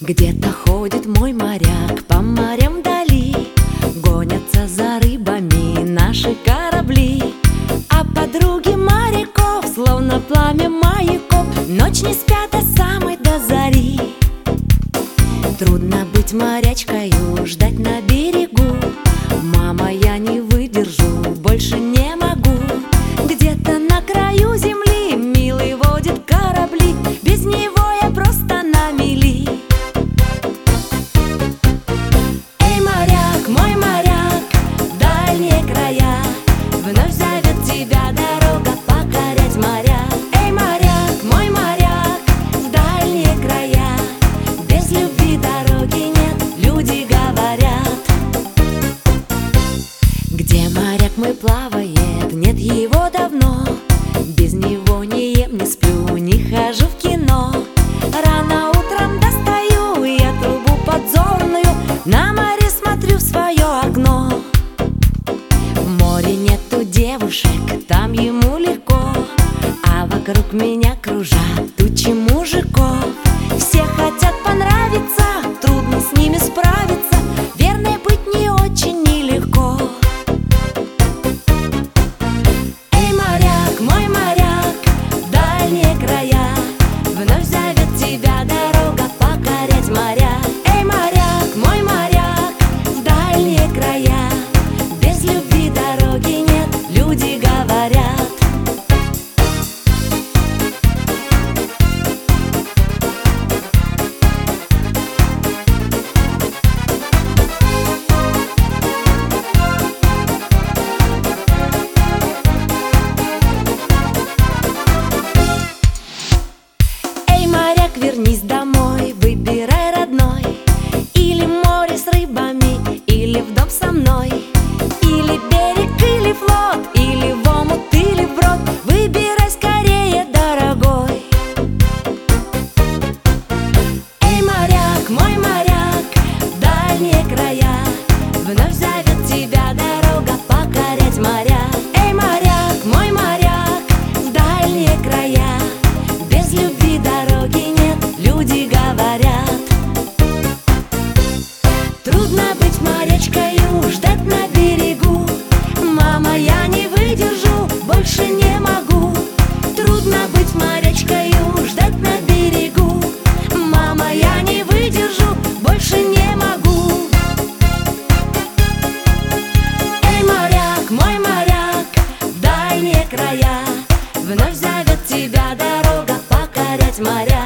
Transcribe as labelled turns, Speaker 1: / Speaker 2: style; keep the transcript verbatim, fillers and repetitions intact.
Speaker 1: Где-то ходит мой моряк по морям вдали, гонятся за рыбами наши корабли. А подруги моряков, словно пламя маяков, ночь не спят до самой до зари. Трудно быть морячкою, ждать на берегу. Мама, я не выдержу, больше не могу. Где-то на краю земли милый водит корабли, без него я просто на мели. Эй, моряк, мой моряк, в дальние края вновь зовет тебя дорога покорять моря. Эй, моряк, мой моряк, в дальние края без любви дороги нет, люди говорят. Где моряк мой плавает, нет его давно. Без него не ем, не сплю, не хожу в кино. Рано утром достаю я трубу подзорную, на море смотрю в свое окно. В море нету девушек, там ему легко, а вокруг меня кружат тучи мужиков. Все хотят понравиться, трудно с ними справиться, верной быть не очень нелегко. Эй, моряк, мой моряк, в дальние края вновь зовет тебя дорога покорять моря. Эй, моряк, мой моряк, в дальние края без любви дороги нет, люди говорят. Вернись домой, выбирай, родной, или море с рыбами, или в дом со мной, или берег, или флот, или в омут, или в брод. Выбирай скорее, дорогой. Эй, моряк, мой моряк, в дальние края вновь зовет тебя дорога покорять моря. Эй, моряк, мой моряк, в дальние края без любви дороги нет, люди говорят. Трудно быть морячкою, ждать на берегу. Мама, я не выдержу, больше не могу. Трудно быть морячкою, ждать на берегу. Мама, я не выдержу, больше не могу. Эй, моряк, мой моряк, в дальние края вновь зовет тебя дорога покорять моря.